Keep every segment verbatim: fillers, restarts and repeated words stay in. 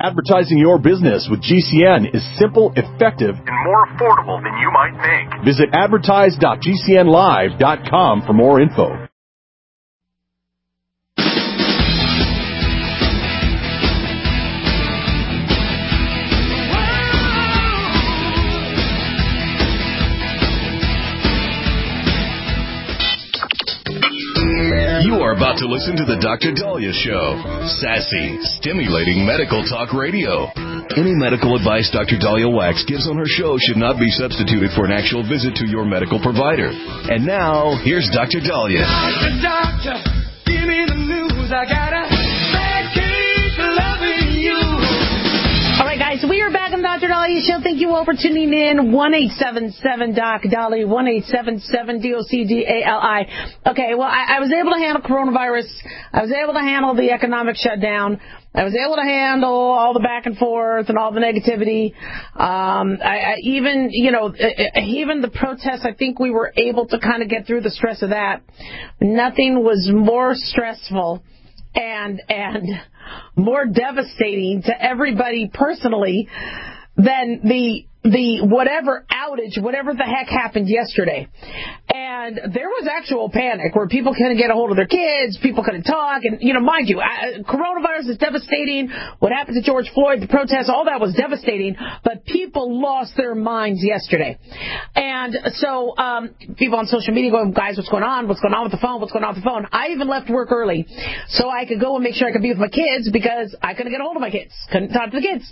Advertising your business with G C N is simple, effective, and more affordable than you might think. Visit advertise dot g c n live dot com for more info. You are about to listen to the Doctor Dahlia Show. Sassy, stimulating medical talk radio. Any medical advice Doctor Dahlia Wax gives on her show should not be substituted for an actual visit to your medical provider. And now, here's Doctor Dahlia. Doctor, doctor, give me the news. I got a bad case of loving you. All right, guys, we are back on Doctor Dahlia Show. Thank you all for tuning in. one eight seven seven doc Dahlia, one eight seven seven D O C D A L I. Okay, well, I, I was able to handle coronavirus. I was able to handle the economic shutdown. I was able to handle all the back and forth and all the negativity. Um, I, I even, you know, even the protests, I think we were able to kind of get through the stress of that. Nothing was more stressful and and more devastating to everybody personally than the the whatever outage, whatever the heck happened yesterday. And there was actual panic where people couldn't get a hold of their kids, people couldn't talk, and, you know, mind you, I, coronavirus is devastating. What happened to George Floyd, the protests, all that was devastating, but people lost their minds yesterday. And so um, people on social media going, guys, what's going on? What's going on with the phone? What's going on with the phone? I even left work early so I could go and make sure I could be with my kids because I couldn't get a hold of my kids. Couldn't talk to the kids.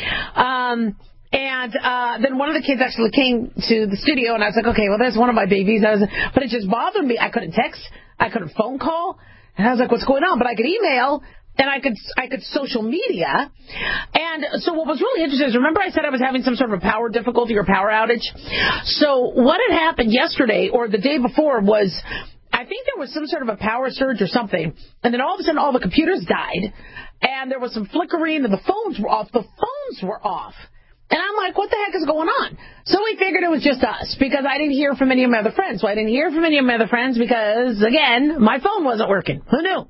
Um... And uh then one of the kids actually came to the studio, and I was like, okay, well, there's one of my babies. I was, but it just bothered me. I couldn't text. I couldn't phone call. And I was like, what's going on? But I could email, and I could I could social media. And so what was really interesting is, remember I said I was having some sort of a power difficulty or power outage? So what had happened yesterday or the day before was, I think there was some sort of a power surge or something. And then all of a sudden, all the computers died, and there was some flickering, and the phones were off. The phones were off. And I'm like, what the heck is going on? So we figured it was just us because I didn't hear from any of my other friends. So I didn't hear from any of my other friends because, again, my phone wasn't working. Who knew?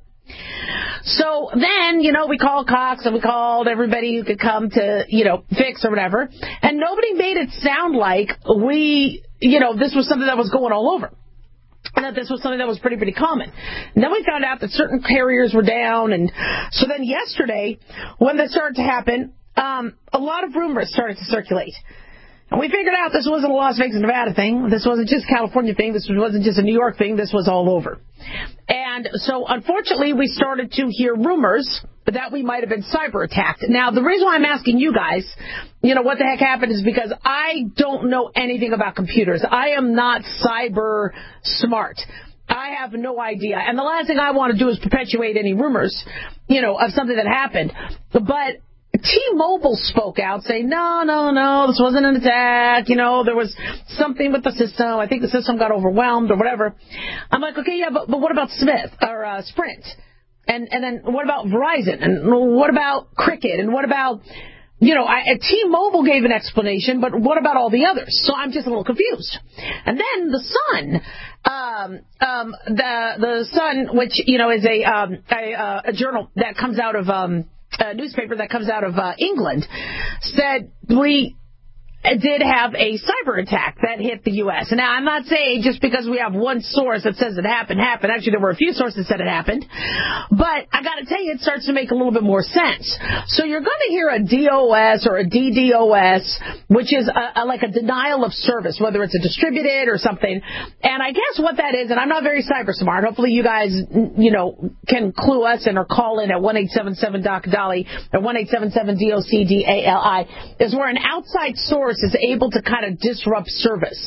So then, you know, we called Cox and we called everybody who could come to, you know, fix or whatever. And nobody made it sound like we, you know, this was something that was going all over. And that this was something that was pretty, pretty common. And then we found out that certain carriers were down. And so then yesterday, when this started to happen, Um, a lot of rumors started to circulate. And we figured out this wasn't a Las Vegas, Nevada thing. This wasn't just a California thing. This wasn't just a New York thing. This was all over. And so, unfortunately, we started to hear rumors that we might have been cyber attacked. Now, the reason why I'm asking you guys, you know, what the heck happened is because I don't know anything about computers. I am not cyber smart. I have no idea. And the last thing I want to do is perpetuate any rumors, you know, of something that happened. But T-Mobile spoke out saying, no, no, no, this wasn't an attack. You know, there was something with the system. I think the system got overwhelmed or whatever. I'm like, okay, yeah, but, but what about Smith or uh, Sprint? And and then what about Verizon? And what about Cricket? And what about, you know, I, T-Mobile gave an explanation, but what about all the others? So I'm just a little confused. And then the Sun, um, um, the the Sun, which, you know, is a, um, a, uh, a journal that comes out of... Um, a newspaper that comes out of uh, England, said we did have a cyber attack that hit the U S. And now, I'm not saying just because we have one source that says it happened, happened. Actually, there were a few sources that said it happened. But I got to tell you, it starts to make a little bit more sense. So you're going to hear a DOS or a D DoS, which is a, a, like a denial of service, whether it's a distributed or something. And I guess what that is, and I'm not very cyber smart. Hopefully you guys, you know, can clue us in or call in at one eight seven seven doc Dahlia or one eight seven seven D O C D A L I, is where an outside source is able to kind of disrupt service.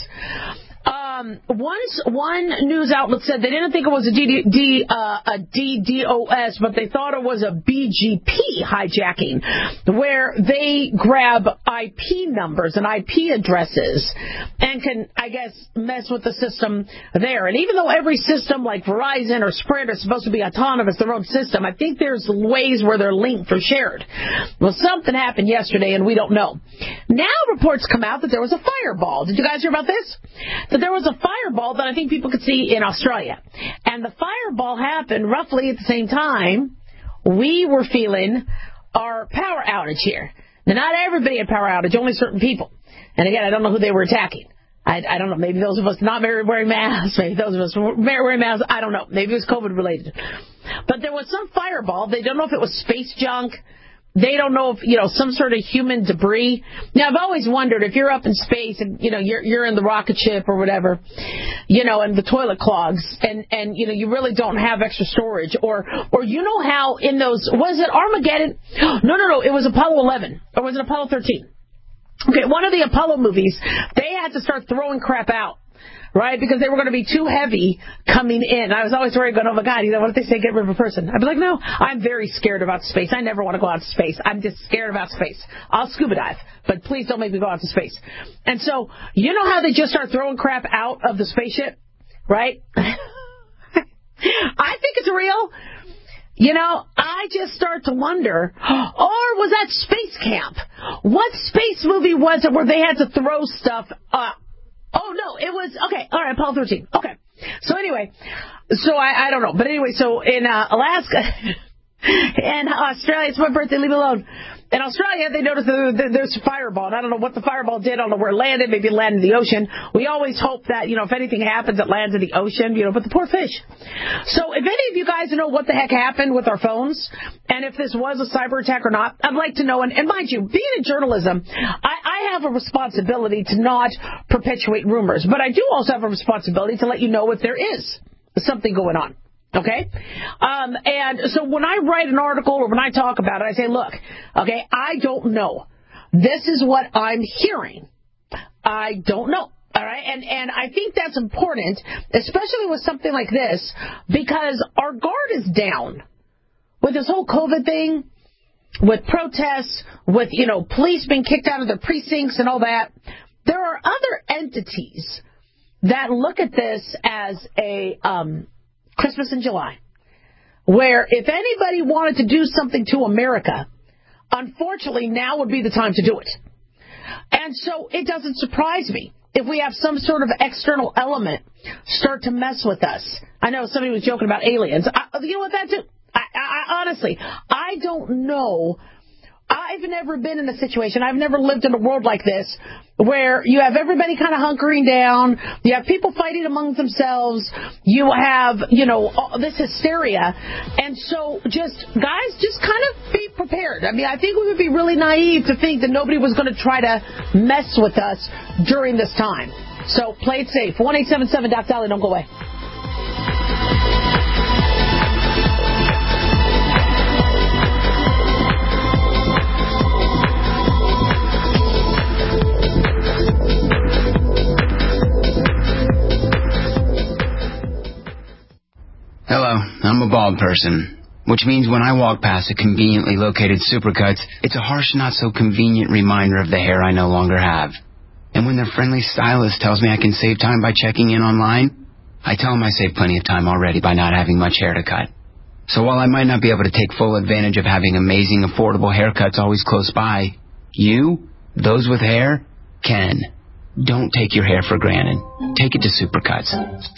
Um, once one news outlet said they didn't think it was a, D, D, uh, a D DoS, but they thought it was a B G P hijacking, where they grab I P numbers and I P addresses and can, I guess, mess with the system there. And even though every system like Verizon or Sprint is supposed to be autonomous, their own system, I think there's ways where they're linked or shared. Well, something happened yesterday, and we don't know. Now reports come out that there was a fireball. Did you guys hear about this? That there was a fireball that I think people could see in Australia. And the fireball happened roughly at the same time we were feeling our power outage here. Now, not everybody had power outage, only certain people. And again, I don't know who they were attacking. I, I don't know. Maybe those of us not wearing masks. Maybe those of us wearing masks. I don't know. Maybe it was COVID related. But there was some fireball. They don't know if it was space junk. They don't know if, you know, some sort of human debris. Now, I've always wondered if you're up in space and, you know, you're you're in the rocket ship or whatever, you know, and the toilet clogs and, and you know, you really don't have extra storage. Or, or you know how in those, was it Armageddon? No, no, no. It was Apollo eleven. Or was it Apollo thirteen? Okay, one of the Apollo movies, they had to start throwing crap out. Right? Because they were going to be too heavy coming in. I was always worried, going, oh, my God, you know, what if they say get rid of a person? I'd be like, no, I'm very scared about space. I never want to go out to space. I'm just scared about space. I'll scuba dive, but please don't make me go out to space. And so, you know how they just start throwing crap out of the spaceship? Right? I think it's real. You know, I just start to wonder, or was that Space Camp? What space movie was it where they had to throw stuff up? Oh, no, it was, okay, all right, Apollo thirteen. Okay. So anyway, so I, I don't know. But anyway, so in uh, Alaska and Australia, it's my birthday, leave me alone. In Australia, they noticed that there's a fireball. And I don't know what the fireball did. I don't know where it landed. Maybe it landed in the ocean. We always hope that, you know, if anything happens, it lands in the ocean, you know, but the poor fish. So if any of you guys know what the heck happened with our phones, and if this was a cyber attack or not, I'd like to know. And, and mind you, being in journalism, I, I have a responsibility to not perpetuate rumors. But I do also have a responsibility to let you know if there is something going on. Okay? Um, and so when I write an article or when I talk about it, I say, look, okay, I don't know. This is what I'm hearing. I don't know. All right? And, and I think that's important, especially with something like this, because our guard is down with this whole COVID thing, with protests, with, you know, police being kicked out of their precincts and all that. There are other entities that look at this as a, um, Christmas in July, where if anybody wanted to do something to America, unfortunately, now would be the time to do it. And so it doesn't surprise me if we have some sort of external element start to mess with us. I know somebody was joking about aliens. I, you know what that do? I, I, honestly, I don't know. I've never been in a situation, I've never lived in a world like this, where you have everybody kind of hunkering down, you have people fighting among themselves, you have, you know, all this hysteria, and so just, guys, just kind of be prepared. I mean, I think we would be really naive to think that nobody was going to try to mess with us during this time. So play it safe. one eight seven seven Doc Dolly, don't go away. Hello, I'm a bald person, which means when I walk past a conveniently located Supercuts, it's a harsh, not-so-convenient reminder of the hair I no longer have. And when their friendly stylist tells me I can save time by checking in online, I tell them I saved plenty of time already by not having much hair to cut. So while I might not be able to take full advantage of having amazing, affordable haircuts always close by, you, those with hair, can. Don't take your hair for granted. Take it to Supercuts.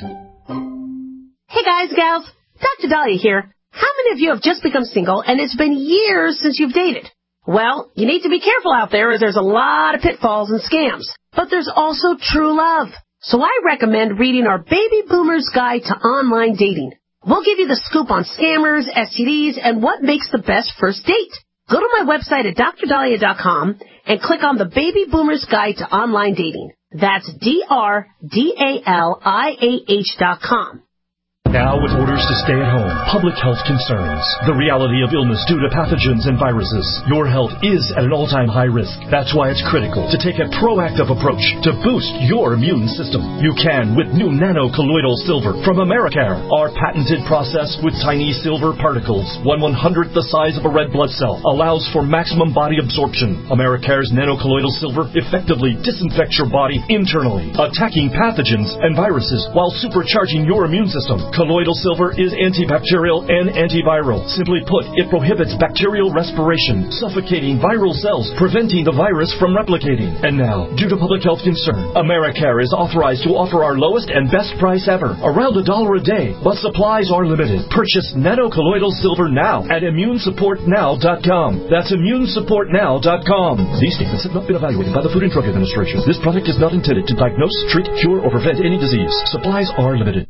Hey guys, gals, Doctor Dahlia here. How many of you have just become single and it's been years since you've dated? Well, you need to be careful out there as there's a lot of pitfalls and scams. But there's also true love. So I recommend reading our Baby Boomer's Guide to Online Dating. We'll give you the scoop on scammers, S T Ds, and what makes the best first date. Go to my website at dr dahlia dot com and click on the Baby Boomer's Guide to Online Dating. That's D R D A L I A H dot com. Now with orders to stay at home, public health concerns, the reality of illness due to pathogens and viruses, your health is at an all-time high risk. That's why it's critical to take a proactive approach to boost your immune system. You can with new nano-colloidal silver from Americare. Our patented process with tiny silver particles, one one-hundredth the size of a red blood cell, allows for maximum body absorption. Americare's nano-colloidal silver effectively disinfects your body internally, attacking pathogens and viruses while supercharging your immune system. Colloidal silver is antibacterial and antiviral. Simply put, it prohibits bacterial respiration, suffocating viral cells, preventing the virus from replicating. And now, due to public health concern, Americare is authorized to offer our lowest and best price ever, around a dollar a day, but supplies are limited. Purchase Nano Colloidal Silver now at immune support now dot com. That's immune support now dot com. These statements have not been evaluated by the Food and Drug Administration. This product is not intended to diagnose, treat, cure, or prevent any disease. Supplies are limited.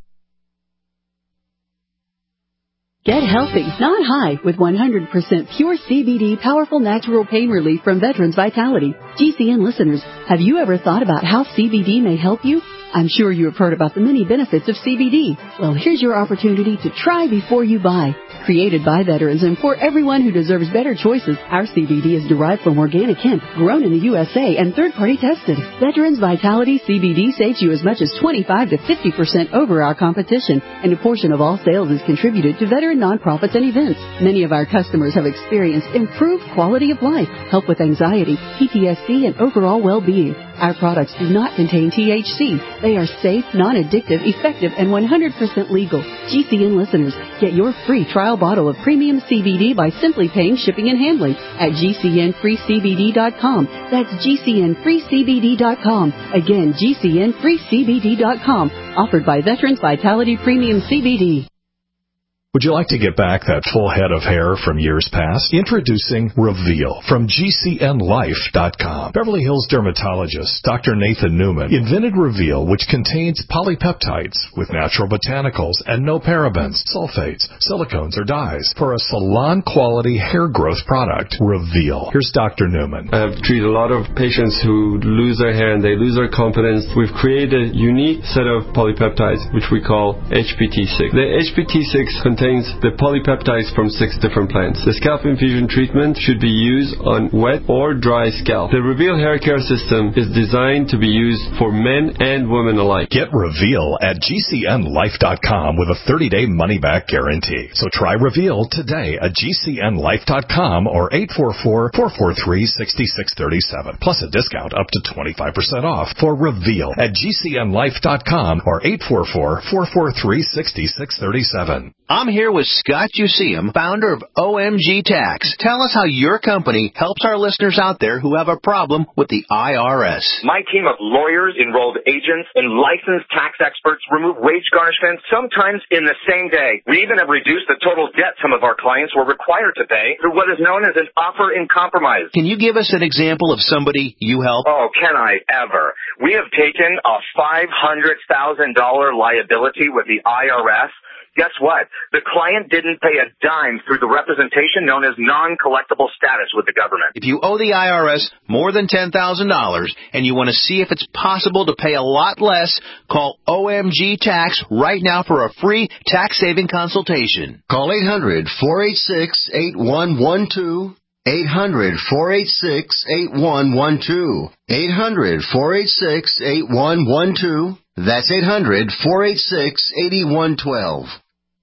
Get healthy, not high, with one hundred percent pure C B D powerful natural pain relief from Veterans Vitality. G C N listeners, have you ever thought about how C B D may help you? I'm sure you have heard about the many benefits of C B D. Well, here's your opportunity to try before you buy. Created by veterans and for everyone who deserves better choices, our C B D is derived from organic hemp, grown in the U S A and third-party tested. Veterans Vitality C B D saves you as much as twenty-five to fifty percent over our competition, and a portion of all sales is contributed to veteran nonprofits and events. Many of our customers have experienced improved quality of life, help with anxiety, P T S D, and overall well-being. Our products do not contain T H C. They are safe, non-addictive, effective, and one hundred percent legal. G C N listeners, get your free trial bottle of premium C B D by simply paying shipping and handling at G C N free C B D dot com. That's G C N free C B D dot com. Again, G C N free C B D dot com. Offered by Veterans Vitality Premium C B D. Would you like to get back that full head of hair from years past? Introducing Reveal from G C N life dot com. Beverly Hills dermatologist Doctor Nathan Newman invented Reveal, which contains polypeptides with natural botanicals and no parabens, sulfates, silicones, or dyes for a salon-quality hair growth product. Reveal. Here's Doctor Newman. I have treated a lot of patients who lose their hair and they lose their confidence. We've created a unique set of polypeptides, which we call H P T six. The H P T six contains the polypeptides from six different plants. The scalp infusion treatment should be used on wet or dry scalp. The Reveal hair care system is designed to be used for men and women alike. Get Reveal at G C N life dot com with a thirty-day money-back guarantee. So try Reveal today at G C N life dot com or eight four four, four four three, six six three seven. Plus a discount up to twenty-five percent off for Reveal at G C N life dot com or eight four four, four four three, six six three seven. I'm here with Scott Useum, founder of O M G Tax. Tell us how your company helps our listeners out there who have a problem with the I R S. My team of lawyers, enrolled agents, and licensed tax experts remove wage garnishments sometimes in the same day. We even have reduced the total debt some of our clients were required to pay through what is known as an offer in compromise. Can you give us an example of somebody you help? Oh, can I ever? We have taken a five hundred thousand dollars liability with the I R S. Guess what? The client didn't pay a dime through the representation known as non-collectible status with the government. If you owe the I R S more than ten thousand dollars and you want to see if it's possible to pay a lot less, call O M G Tax right now for a free tax-saving consultation. Call eight hundred, four eight six, eight one one two. eight hundred, four eight six, eight one one two. eight hundred, four eight six, eight one one two. That's eight hundred, four eight six, eight one one two.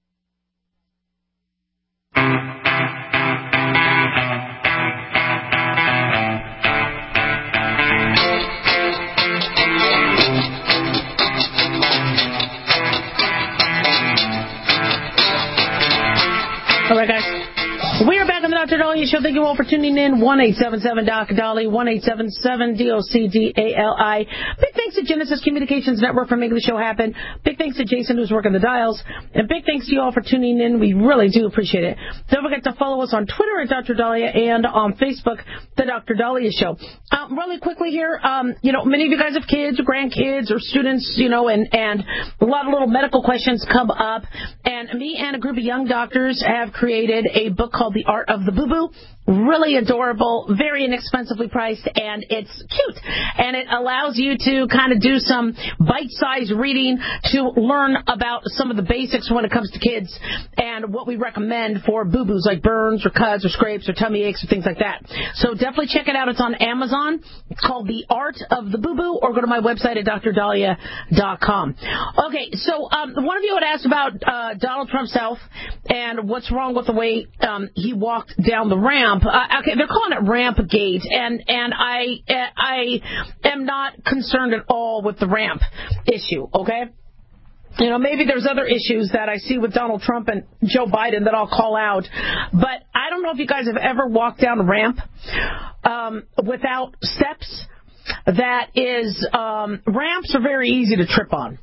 All right, guys. We are back on the Doctor Daliah Show. Thank you all for tuning in. one eight seven seven Doc Dolly, one eight seven seven D O C D A L I. Big thanks to Genesis Communications Network for making the show happen. Big thanks to Jason, who's working the dials. And big thanks to you all for tuning in. We really do appreciate it. Don't forget to follow us on Twitter at Doctor Daliah and on Facebook, The Doctor Daliah Show. Um, really quickly here, um, you know, many of you guys have kids or grandkids or students, you know, and, and a lot of little medical questions come up. And me and a group of young doctors have created a book called The Art of the Boo-Boo. Really adorable, very inexpensively priced, and it's cute. And it allows you to kind of do some bite-sized reading to learn about some of the basics when it comes to kids and what we recommend for boo-boos like burns or cuts or scrapes or tummy aches or things like that. So definitely check it out. It's on Amazon. It's called The Art of the Boo-Boo, or go to my website at Dr Daliah dot com. Okay, so um, one of you had asked about uh, Donald Trump's health and what's wrong with the way um, he walked down the ramp. Uh, okay, they're calling it Rampgate, and and I uh, I am not concerned at all with the ramp issue. Okay. You know, maybe there's other issues that I see with Donald Trump and Joe Biden that I'll call out. But I don't know if you guys have ever walked down a ramp um, without steps. That is, um, ramps are very easy to trip on.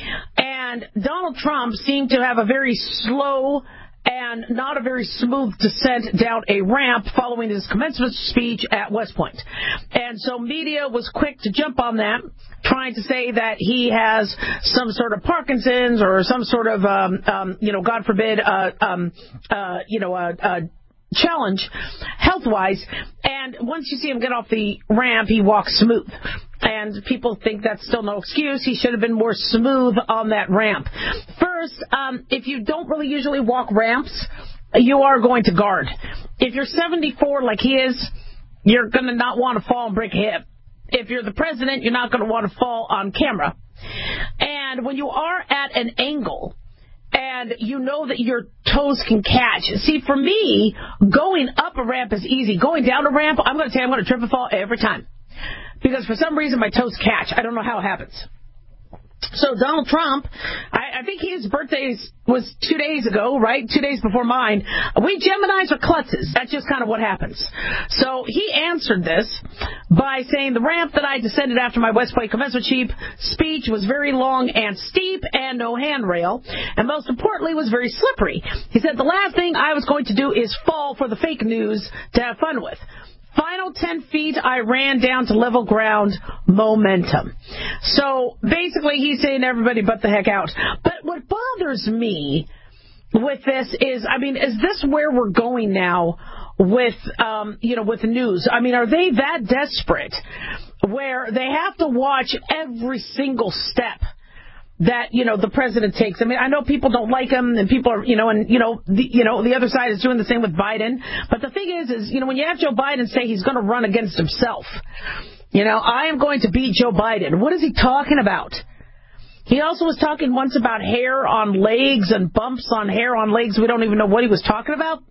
And Donald Trump seemed to have a very slow and not a very smooth descent down a ramp following his commencement speech at West Point. And so media was quick to jump on that, trying to say that he has some sort of Parkinson's or some sort of, um, um, you know, God forbid, uh, um, uh, you know, uh, uh, challenge health-wise. And once you see him get off the ramp, he walks smooth. And people think that's still no excuse. He should have been more smooth on that ramp. First, um, if you don't really usually walk ramps, you are going to guard. If you're seventy-four like he is, you're going to not want to fall and break a hip. If you're the president, you're not going to want to fall on camera. And when you are at an angle, and you know that your toes can catch. See, for me, going up a ramp is easy. Going down a ramp, I'm going to tell you, I'm going to trip and fall every time. Because for some reason, my toes catch. I don't know how it happens. So Donald Trump, I, I think his birthday was two days ago, right? Two days before mine. We Geminis are klutzes. That's just kind of what happens. So he answered this by saying the ramp that I descended after my West Point commencement speech was very long and steep and no handrail, and most importantly was very slippery. He said the last thing I was going to do is fall for the fake news to have fun with. Final ten feet, I ran down to level ground, momentum. So basically he's saying everybody butt the heck out. But what bothers me with this is, I mean, is this where we're going now with, um, you know, with the news? I mean, are they that desperate where they have to watch every single step that, you know, the president takes? I mean, I know people don't like him, and people are, you know, and, you know, the, you know, the other side is doing the same with Biden. But the thing is, is, you know, when you have Joe Biden say he's going to run against himself, you know, I am going to beat Joe Biden. What is he talking about? He also was talking once about hair on legs and bumps on hair on legs. We don't even know what he was talking about.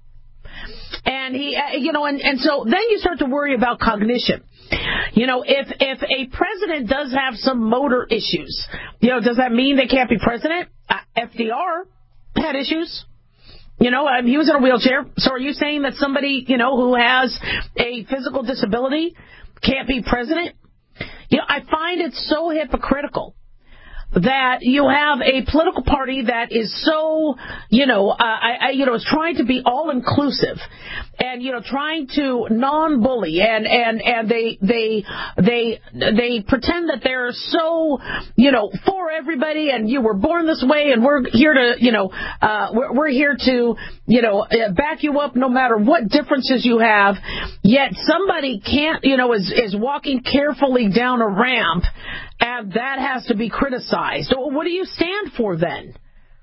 And he, you know, and, and so then you start to worry about cognition. You know, if if a president does have some motor issues, you know, does that mean they can't be president? Uh, F D R had issues. You know, um, he was in a wheelchair. So are you saying that somebody, you know, who has a physical disability can't be president? You know, I find it so hypocritical that you have a political party that is so, you know, uh, I, I, you know, is trying to be all inclusive, and you know, trying to non-bully, and and and they they they they pretend that they're so, you know, for everybody, and you were born this way, and we're here to, you know, uh, we're, we're here to, you know, back you up no matter what differences you have. Yet somebody can't, you know, is is walking carefully down a ramp, and that has to be criticized. What do you stand for then?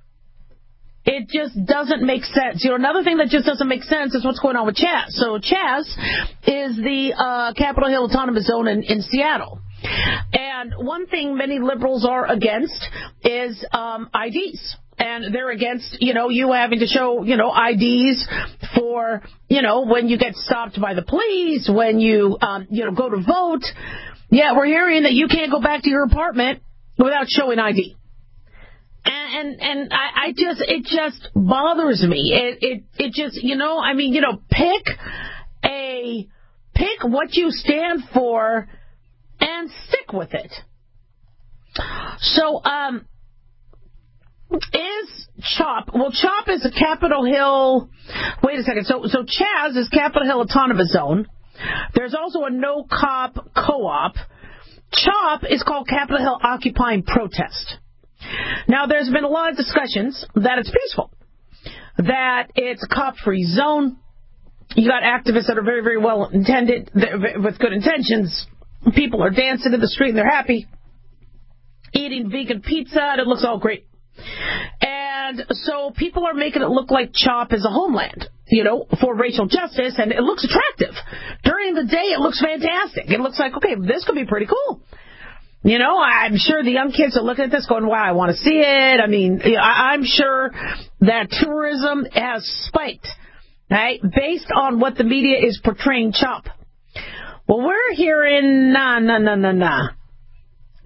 It just doesn't make sense. You know, another thing that just doesn't make sense is what's going on with Chaz. So Chaz is the uh, Capitol Hill Autonomous Zone in, in Seattle. And one thing many liberals are against is um, I Ds. And they're against, you know, you having to show, you know, I Ds for, you know, when you get stopped by the police, when you, um, you know, go to vote. Yeah, we're hearing that you can't go back to your apartment without showing I D. And, and, and I, I just, it just bothers me. It, it, it just, you know, I mean, you know, pick a, pick what you stand for and stick with it. So, um, is CHOP, well, CHOP is a Capitol Hill, wait a second, so, so Chaz is Capitol Hill Autonomous Zone. There's also a no-cop co-op. CHOP is called Capitol Hill Occupying Protest. Now, there's been a lot of discussions that it's peaceful, that it's a cop-free zone. You got activists that are very, very well intended, with good intentions. People are dancing in the street and they're happy, eating vegan pizza, and it looks all great. And so people are making it look like CHOP is a homeland, you know, for racial justice, and it looks attractive. During the day, it looks fantastic. It looks like, okay, this could be pretty cool. You know, I'm sure the young kids are looking at this going, wow, I want to see it. I mean, I'm sure that tourism has spiked, right, based on what the media is portraying CHOP. Well, we're hearing, nah, nah, nah, nah, nah.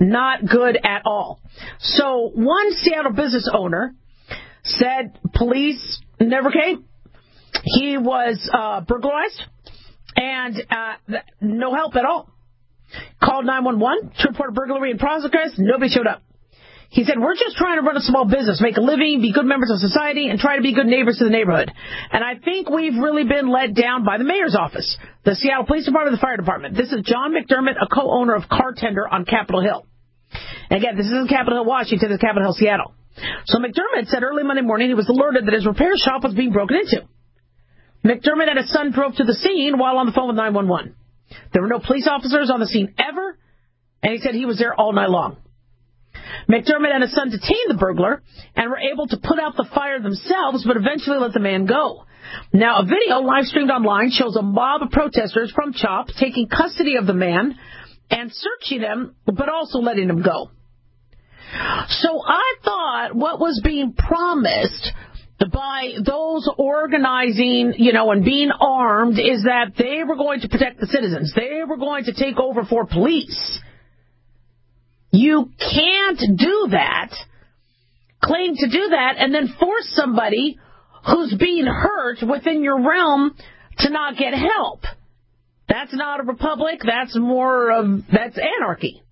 Not good at all. So one Seattle business owner said police never came. He was uh, burglarized and uh, no help at all. Called nine one one to report a burglary in progress. Nobody showed up. He said, we're just trying to run a small business, make a living, be good members of society, and try to be good neighbors to the neighborhood. And I think we've really been let down by the mayor's office, the Seattle Police Department, the fire department. This is John McDermott, a co-owner of Car Tender on Capitol Hill. And again, this isn't Capitol Hill, Washington, it's Capitol Hill, Seattle. So McDermott said early Monday morning he was alerted that his repair shop was being broken into. McDermott and his son drove to the scene while on the phone with nine one one. There were no police officers on the scene ever, and he said he was there all night long. McDermott and his son detained the burglar and were able to put out the fire themselves, but eventually let the man go. Now, a video live streamed online shows a mob of protesters from CHOP taking custody of the man and searching him, but also letting him go. So I thought what was being promised by those organizing, you know, and being armed is that they were going to protect the citizens. They were going to take over for police. You can't do that, claim to do that, and then force somebody who's being hurt within your realm to not get help. That's not a republic. That's more of, that's anarchy.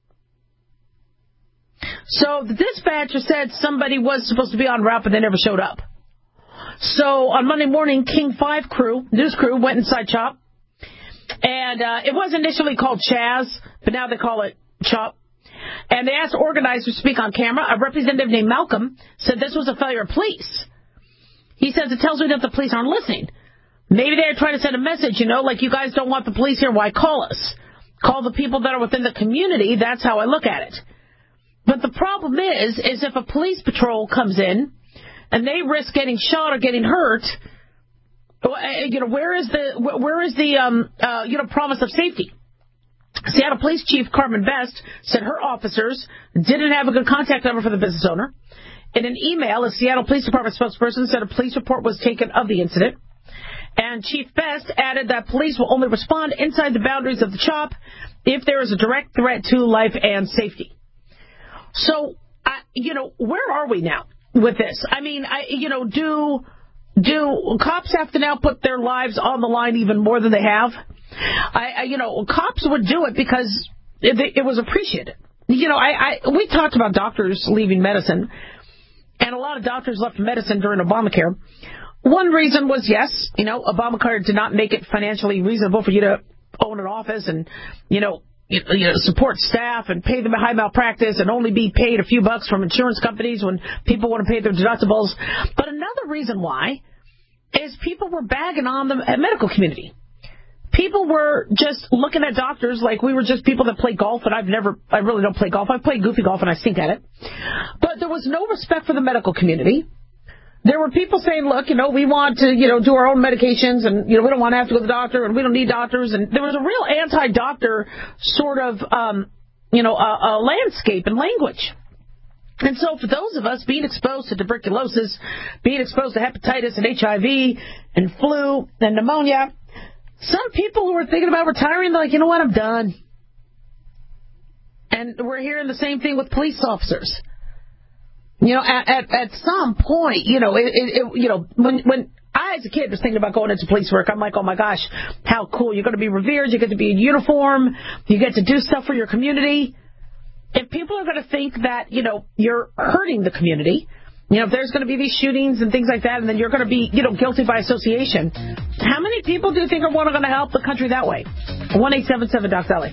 So the dispatcher said somebody was supposed to be en route, but they never showed up. So on Monday morning, King five crew, news crew, went inside CHOP. And uh, it was initially called Chaz, but now they call it CHOP. And they asked organizers to speak on camera. A representative named Malcolm said this was a failure of police. He says it tells me that the police aren't listening. Maybe they're trying to send a message, you know, like you guys don't want the police here, why call us? Call the people that are within the community. That's how I look at it. But the problem is, is if a police patrol comes in and they risk getting shot or getting hurt, you know, where is the where is the um uh, you know promise of safety? Seattle Police Chief Carmen Best said her officers didn't have a good contact number for the business owner. In an email, a Seattle Police Department spokesperson said a police report was taken of the incident. And Chief Best added that police will only respond inside the boundaries of the CHOP if there is a direct threat to life and safety. So, I, you know, where are we now with this? I mean, I, you know, do do cops have to now put their lives on the line even more than they have? I, I you know, cops would do it because it, it was appreciated. You know, I, I we talked about doctors leaving medicine, and a lot of doctors left medicine during Obamacare. One reason was, yes, you know, Obamacare did not make it financially reasonable for you to own an office and, you know, you know, support staff and pay them a high malpractice and only be paid a few bucks from insurance companies when people want to pay their deductibles. But another reason why is people were bagging on the medical community. People were just looking at doctors like we were just people that play golf, and I've never, I really don't play golf. I play goofy golf and I stink at it. But there was no respect for the medical community. There were people saying, look, you know, we want to, you know, do our own medications and, you know, we don't want to have to go to the doctor and we don't need doctors. And there was a real anti-doctor sort of, um, you know, uh, uh, landscape and language. And so for those of us being exposed to tuberculosis, being exposed to hepatitis and H I V and flu and pneumonia, some people who were thinking about retiring, they're like, you know what, I'm done. And we're hearing the same thing with police officers. You know, at, at at some point, you know, it, it, it you know, when when I as a kid was thinking about going into police work, I'm like, oh my gosh, how cool! You're going to be revered. You get to be in uniform. You get to do stuff for your community. If people are going to think that, you know, you're hurting the community, you know, if there's going to be these shootings and things like that, and then you're going to be, you know, guilty by association, how many people do you think are going to help the country that way? one eight seven seven Doc Sally.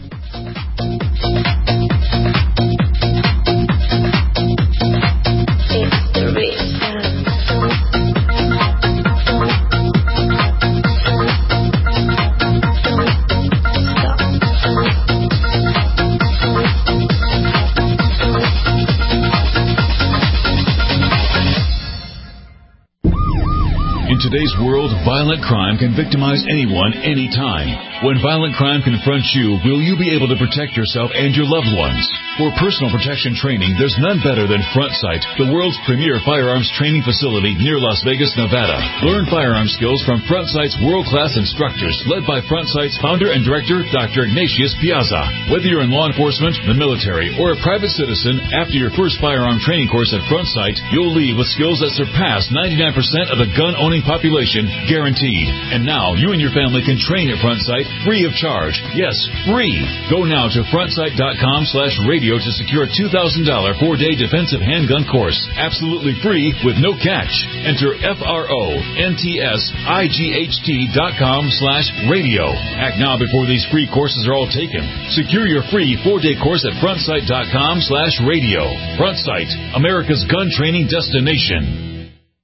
In today's world, violent crime can victimize anyone, anytime. When violent crime confronts you, will you be able to protect yourself and your loved ones? For personal protection training, there's none better than Front Sight, the world's premier firearms training facility near Las Vegas, Nevada. Learn firearm skills from Front Sight's world-class instructors, led by Front Sight's founder and director, Doctor Ignatius Piazza. Whether you're in law enforcement, the military, or a private citizen, after your first firearm training course at Front Sight, you'll leave with skills that surpass ninety-nine percent of the gun-owning population, guaranteed. And now, you and your family can train at Front Sight free of charge. Yes, free. Go now to frontsight.com slash radio to secure a two thousand dollars four-day defensive handgun course. Absolutely free with no catch. Enter F-R-O-N-T-S-I-G-H-T dot com slash radio. Act now before these free courses are all taken. Secure your free four-day course at frontsight.com slash radio. Front Sight, America's gun training destination.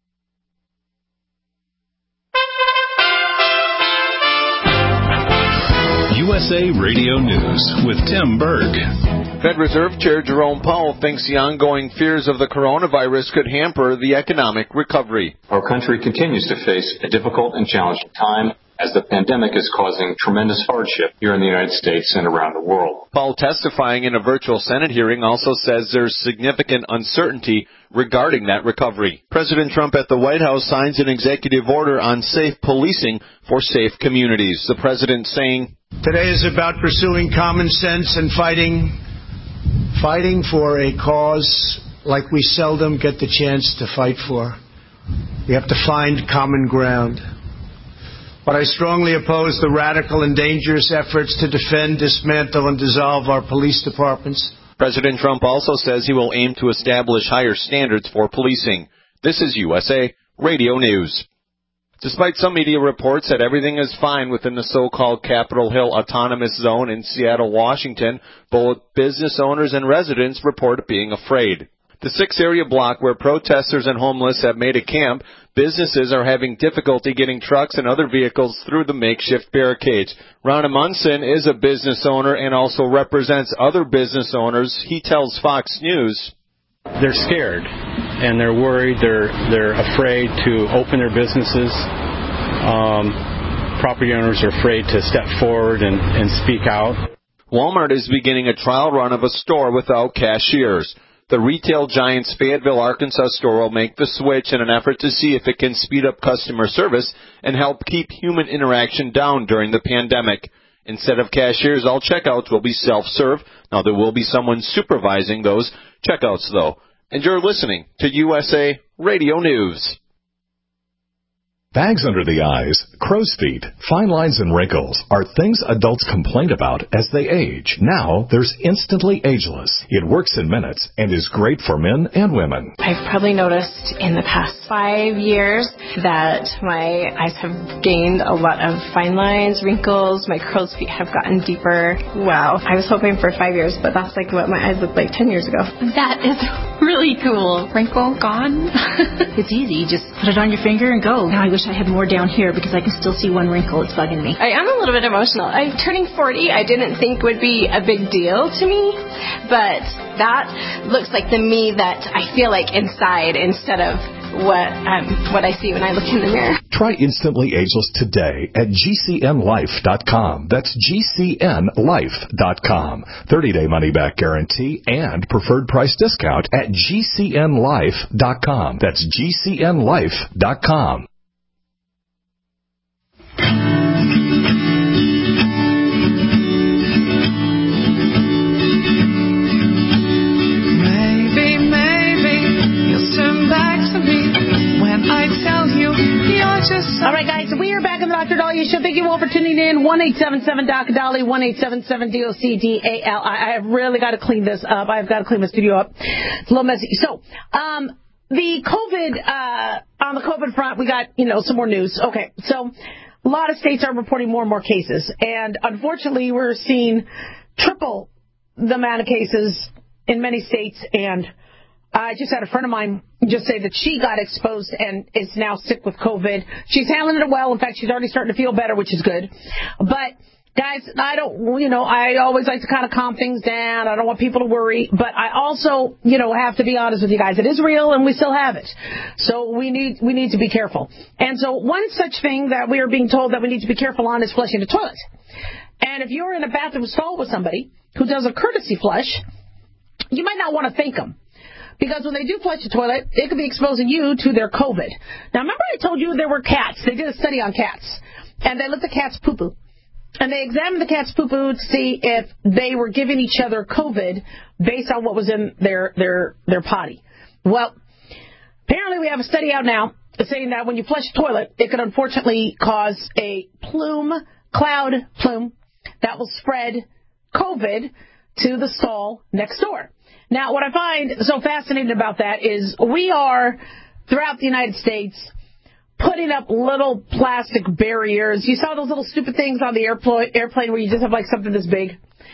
U S A Radio News with Tim Berg. Fed Reserve Chair Jerome Powell thinks the ongoing fears of the coronavirus could hamper the economic recovery. Our country continues to face a difficult and challenging time as the pandemic is causing tremendous hardship here in the United States and around the world. Powell, testifying in a virtual Senate hearing, also says there's significant uncertainty regarding that recovery. President Trump at the White House signs an executive order on safe policing for safe communities. The president saying, "Today is about pursuing common sense and fighting, fighting for a cause like we seldom get the chance to fight for. We have to find common ground. But I strongly oppose the radical and dangerous efforts to defend, dismantle, and dissolve our police departments." President Trump also says he will aim to establish higher standards for policing. This is U S A Radio News. Despite some media reports that everything is fine within the so-called Capitol Hill Autonomous Zone in Seattle, Washington, both business owners and residents report being afraid. The six-area block where protesters and homeless have made a camp, businesses are having difficulty getting trucks and other vehicles through the makeshift barricades. Ron Amundsen is a business owner and also represents other business owners. He tells Fox News, "They're scared and they're worried. They're they're afraid to open their businesses. Um, property owners are afraid to step forward and, and speak out." Walmart is beginning a trial run of a store without cashiers. The retail giant's Fayetteville, Arkansas store will make the switch in an effort to see if it can speed up customer service and help keep human interaction down during the pandemic. Instead of cashiers, all checkouts will be self-serve. Now, there will be someone supervising those checkouts, though. And you're listening to U S A Radio News. Bags under the eyes, crow's feet, fine lines, and wrinkles are things adults complain about as they age. Now, there's Instantly Ageless. It works in minutes and is great for men and women. I've probably noticed in the past five years that my eyes have gained a lot of fine lines, wrinkles, my crow's feet have gotten deeper. Wow. I was hoping for five years, but that's like what my eyes looked like ten years ago. That is really cool. Wrinkle gone. It's easy. You just put it on your finger and go. Now I wish I had more down here because I can still see one wrinkle. It's bugging me. I am a little bit emotional. I'm turning forty. I didn't think would be a big deal to me, but that looks like the me that I feel like inside instead of what um, what I see when I look in the mirror. Try Instantly Ageless today at G C N life dot com. That's G C N life dot com. thirty-day money-back guarantee and preferred price discount at G C N life dot com. That's G C N life dot com. Maybe, maybe you'll turn back to me when I tell you you're just. All right, guys, we are back on the Doctor Dahlia Show. Thank you all for tuning in. one eight seven seven D O C D A L I, one eight seven seven D O C D A L I. I have really got to clean this up. I've got to clean my studio up. It's a little messy. So, um, the COVID, uh, on the COVID front, we got, you know, some more news. Okay, so a lot of states are reporting more and more cases, and unfortunately, we're seeing triple the amount of cases in many states, and I just had a friend of mine just say that she got exposed and is now sick with COVID. She's handling it well. In fact, she's already starting to feel better, which is good. But Guys, I don't, you know, I always like to kind of calm things down. I don't want people to worry. But I also, you know, have to be honest with you guys. It is real, and we still have it. So we need we need to be careful. And so one such thing that we are being told that we need to be careful on is flushing the toilet. And if you're in a bathroom stall with somebody who does a courtesy flush, you might not want to thank them. Because when they do flush the toilet, it could be exposing you to their COVID. Now, remember I told you there were cats. They did a study on cats. And they looked at cats' poo-poo. And they examined the cat's poo-poo to see if they were giving each other COVID based on what was in their, their, their potty. Well, apparently we have a study out now saying that when you flush the toilet, it could unfortunately cause a plume, cloud plume, that will spread COVID to the stall next door. Now, what I find so fascinating about that is we are, throughout the United States, putting up little plastic barriers. You saw those little stupid things on the airpl- airplane where you just have like something this big?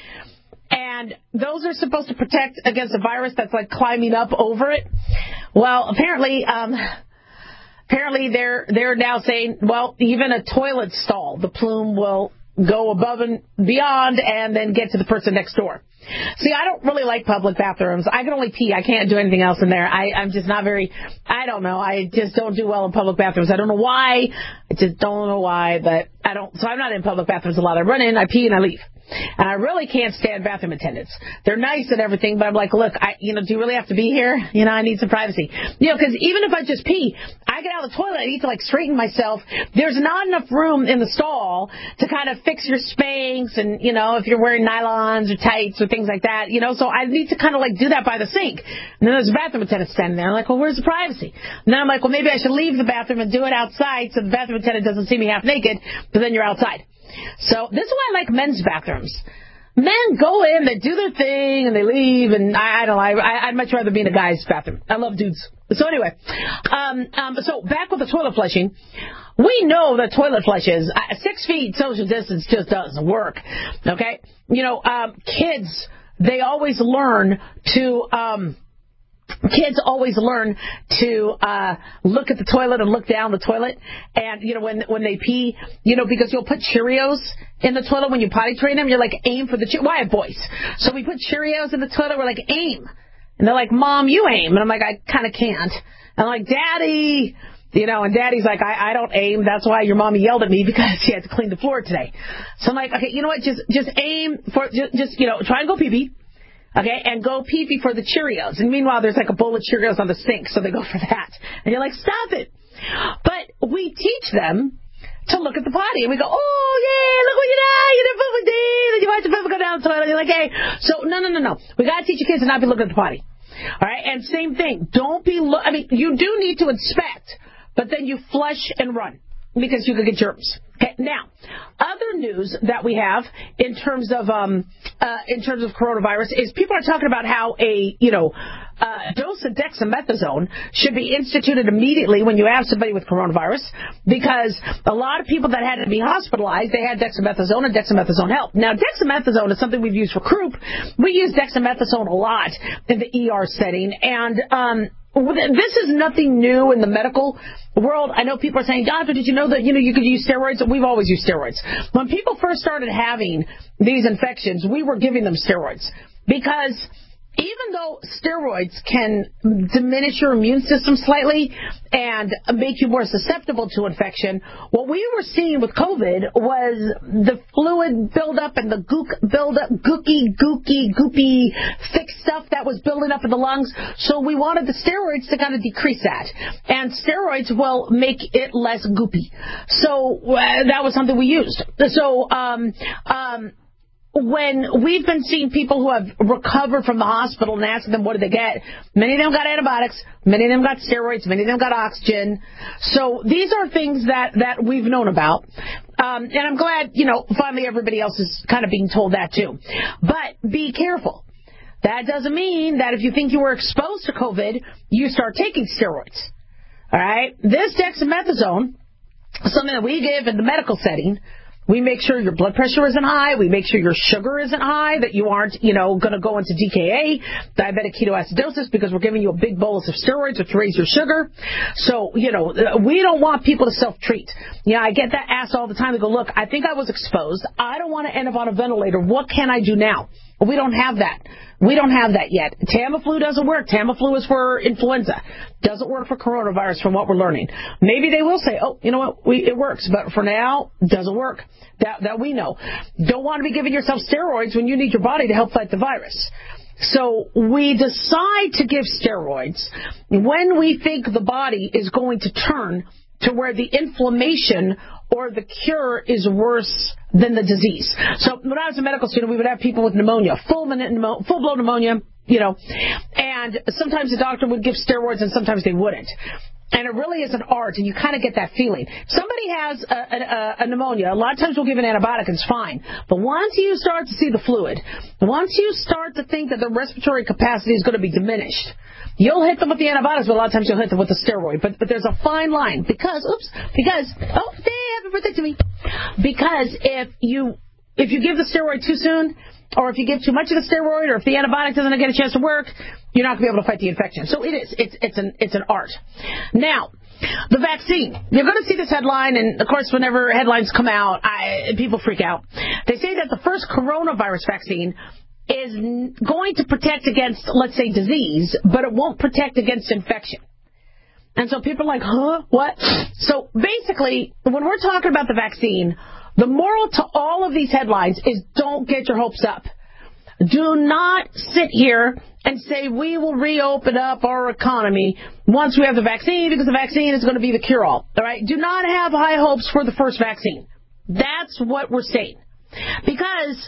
And those are supposed to protect against a virus that's like climbing up over it. Well, apparently, um, apparently they're they're now saying, well, even a toilet stall, the plume will go above and beyond and then get to the person next door. See, I don't really like public bathrooms. I can only pee. I can't do anything else in there. I, I'm just not very, I don't know. I just don't do well in public bathrooms. I don't know why. I just don't know why, but I don't, so I'm not in public bathrooms a lot. I run in, I pee, and I leave. And I really can't stand bathroom attendants. They're nice and everything, but I'm like, look, I, you know, do you really have to be here? You know, I need some privacy. You know, because even if I just pee, I get out of the toilet, I need to, like, straighten myself. There's not enough room in the stall to kind of fix your Spanx and, you know, if you're wearing nylons or tights or things like that, you know, so I need to kind of, like, do that by the sink. And then there's a bathroom attendant standing there. I'm like, well, where's the privacy? And then I'm like, well, maybe I should leave the bathroom and do it outside so the bathroom attendant doesn't see me half naked, but then you're outside. So this is why I like men's bathrooms. Men go in, they do their thing, and they leave, and I, I don't know, I, I'd much rather be in a guy's bathroom. I love dudes. So anyway, um, um, so back with the toilet flushing. We know that toilet flushes, uh, six feet social distance just doesn't work, okay? You know, um, kids, they always learn to... Um, Kids always learn to uh look at the toilet and look down the toilet. And, you know, when when they pee, you know, because you'll put Cheerios in the toilet when you potty train them, you're like, aim for the Cheerios. Why, boys? So we put Cheerios in the toilet, we're like, aim. And they're like, Mom, you aim. And I'm like, I kind of can't. And I'm like, Daddy. You know, and Daddy's like, I, I don't aim. That's why your mommy yelled at me because she had to clean the floor today. So I'm like, okay, you know what? Just just aim for, just, just you know, try and go pee-pee. Okay, and go pee-pee for the Cheerios. And meanwhile, there's like a bowl of Cheerios on the sink, so they go for that. And you're like, stop it. But we teach them to look at the potty. And we go, oh, yeah, look what you did. You did poop with Dave. And you watch the poop go down the toilet. And you're like, hey. So, no, no, no, no. We got to teach your kids to not be looking at the potty. All right, and same thing. Don't be, lo- I mean, you do need to inspect, but then you flush and run because you could get germs. Okay, now, other news that we have in terms of um, uh, in terms of coronavirus is people are talking about how a you know uh, dose of dexamethasone should be instituted immediately when you have somebody with coronavirus, because a lot of people that had to be hospitalized, they had dexamethasone and dexamethasone helped. Now, dexamethasone is something we've used for croup. We use dexamethasone a lot in the E R setting, and um, this is nothing new in the medical world. I know people are saying, Doctor, did you know that, you know, you could use steroids? We've always used steroids. When people first started having these infections, we were giving them steroids because even though steroids can diminish your immune system slightly and make you more susceptible to infection, what we were seeing with COVID was the fluid buildup and the gook buildup, gooky, gooky, goopy, thick stuff that was building up in the lungs. So we wanted the steroids to kind of decrease that. And steroids will make it less goopy. So uh, that was something we used. So, um, um, when we've been seeing people who have recovered from the hospital and asking them what did they get, many of them got antibiotics, many of them got steroids, many of them got oxygen. So these are things that, that we've known about. Um, and I'm glad, you know, finally everybody else is kind of being told that too. But be careful. That doesn't mean that if you think you were exposed to COVID, you start taking steroids. All right? This dexamethasone, something that we give in the medical setting, We make sure your blood pressure isn't high. We make sure your sugar isn't high, that you aren't, you know, going to go into D K A, diabetic ketoacidosis, because we're giving you a big bolus of steroids which raise your sugar. So, you know, we don't want people to self-treat. Yeah, I get that asked all the time. They go, look, I think I was exposed. I don't want to end up on a ventilator. What can I do now? We don't have that. We don't have that yet. Tamiflu doesn't work. Tamiflu is for influenza. Doesn't work for coronavirus from what we're learning. Maybe they will say, oh, you know what, we, it works. But for now, doesn't work. That, that we know. Don't want to be giving yourself steroids when you need your body to help fight the virus. So we decide to give steroids when we think the body is going to turn to where the inflammation or the cure is worse than the disease. So when I was a medical student, we would have people with pneumonia, full full-blown pneumonia, you know, and sometimes the doctor would give steroids and sometimes they wouldn't. And it really is an art, and you kind of get that feeling. If somebody has a, a, a pneumonia, a lot of times we'll give an antibiotic and it's fine. But once you start to see the fluid, once you start to think that the respiratory capacity is going to be diminished, you'll hit them with the antibiotics, but a lot of times you'll hit them with the steroid. But but there's a fine line because, oops, because, oh, they haven't protected me. Because if you if you give the steroid too soon, or if you give too much of the steroid, or if the antibiotic doesn't get a chance to work, you're not going to be able to fight the infection. So it is. It's it's an it's an art. Now, the vaccine. You're going to see this headline, and of course, whenever headlines come out, I, people freak out. They say that the first coronavirus vaccine is going to protect against, let's say, disease, but it won't protect against infection. And so people are like, huh, what? So basically, when we're talking about the vaccine, the moral to all of these headlines is don't get your hopes up. Do not sit here and say we will reopen up our economy once we have the vaccine because the vaccine is going to be the cure-all. All right? Do not have high hopes for the first vaccine. That's what we're saying. Because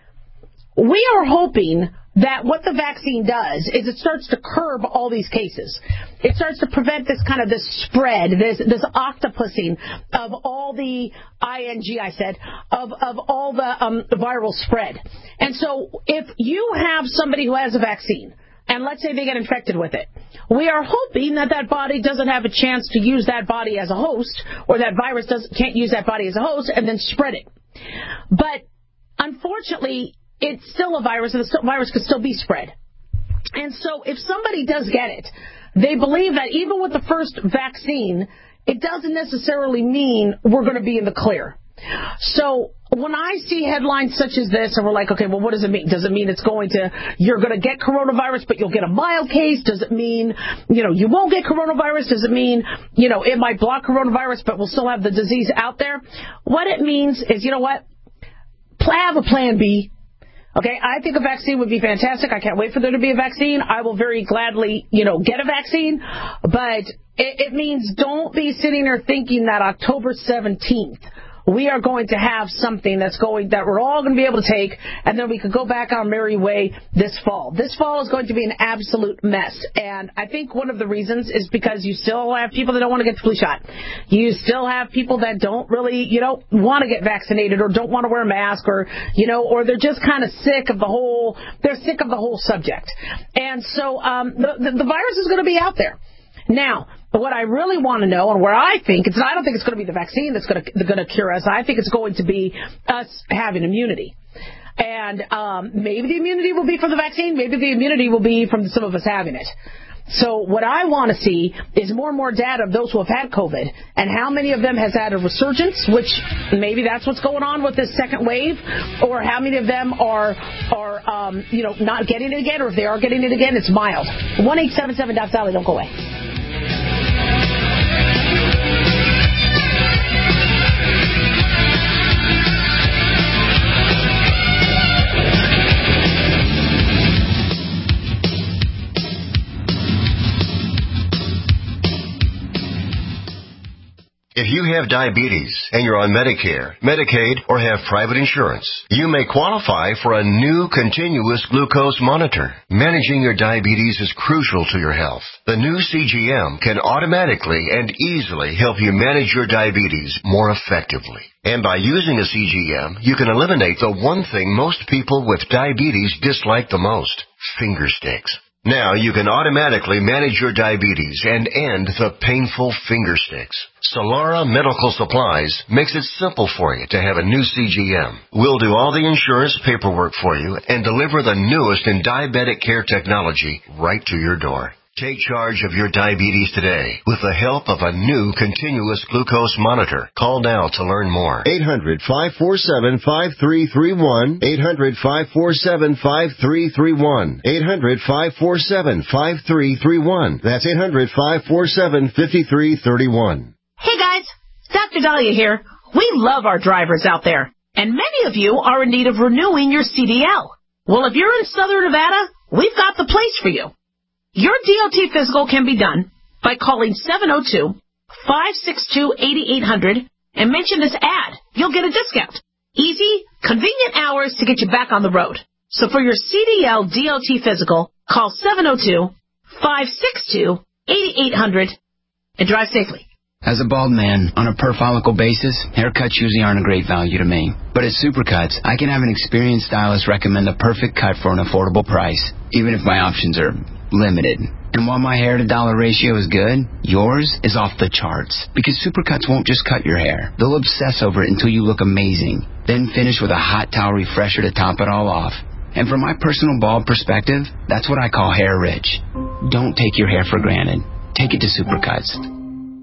we are hoping that what the vaccine does is it starts to curb all these cases. It starts to prevent this kind of this spread, this this octopusing of all the ing, I said, of, of all the um, viral spread. And so if you have somebody who has a vaccine, and let's say they get infected with it, we are hoping that that body doesn't have a chance to use that body as a host, or that virus does, can't use that body as a host and then spread it. But unfortunately, it's still a virus, and the virus could still be spread. And so if somebody does get it, they believe that even with the first vaccine, it doesn't necessarily mean we're going to be in the clear. So when I see headlines such as this, and we're like, okay, well, what does it mean? Does it mean it's going to, you're going to get coronavirus, but you'll get a mild case? Does it mean, you know, you won't get coronavirus? Does it mean, you know, it might block coronavirus, but we'll still have the disease out there? What it means is, you know what? Have a plan B. Okay, I think a vaccine would be fantastic. I can't wait for there to be a vaccine. I will very gladly, you know, get a vaccine. But it, it means don't be sitting there thinking that October seventeenth we are going to have something that's going that we're all going to be able to take, and then we could go back our merry way this fall. This fall is going to be an absolute mess. And I think one of the reasons is because you still have people that don't want to get the flu shot. You still have people that don't really, you know, want to get vaccinated or don't want to wear a mask or, you know, or they're just kind of sick of the whole, they're sick of the whole subject. And so um, the, the, the virus is going to be out there. Now, what I really want to know, and where I think, it's, I don't think it's going to be the vaccine that's going to, going to cure us. I think it's going to be us having immunity. And um, maybe the immunity will be from the vaccine. Maybe the immunity will be from some of us having it. So what I want to see is more and more data of those who have had COVID and how many of them has had a resurgence, which maybe that's what's going on with this second wave, or how many of them are, are um, you know, not getting it again, or if they are getting it again, it's mild. one eight seven seven Doc Sally, don't go away. If you have diabetes and you're on Medicare, Medicaid, or have private insurance, you may qualify for a new continuous glucose monitor. Managing your diabetes is crucial to your health. The new C G M can automatically and easily help you manage your diabetes more effectively. And by using a C G M, you can eliminate the one thing most people with diabetes dislike the most, finger sticks. Now you can automatically manage your diabetes and end the painful finger sticks. Solara Medical Supplies makes it simple for you to have a new C G M. We'll do all the insurance paperwork for you and deliver the newest in diabetic care technology right to your door. Take charge of your diabetes today with the help of a new continuous glucose monitor. Call now to learn more. eight hundred, five four seven, five three three one. eight hundred, five four seven, five three three one. eight hundred, five four seven, five three three one. That's eight hundred, five four seven, five three three one. Hey guys, Doctor Dahlia here. We love our drivers out there, and many of you are in need of renewing your C D L. Well, if you're in Southern Nevada, we've got the place for you. Your D O T physical can be done by calling seven oh two, five six two, eight eight hundred and mention this ad. You'll get a discount. Easy, convenient hours to get you back on the road. So for your C D L D O T physical, call seven oh two, five six two, eight eight hundred and drive safely. As a bald man, on a per-follicle basis, haircuts usually aren't a great value to me. But at Supercuts, I can have an experienced stylist recommend the perfect cut for an affordable price, even if my options are limited. And while my hair-to-dollar ratio is good, yours is off the charts. Because Supercuts won't just cut your hair. They'll obsess over it until you look amazing. Then finish with a hot towel refresher to top it all off. And from my personal bald perspective, that's what I call hair rich. Don't take your hair for granted. Take it to Supercuts.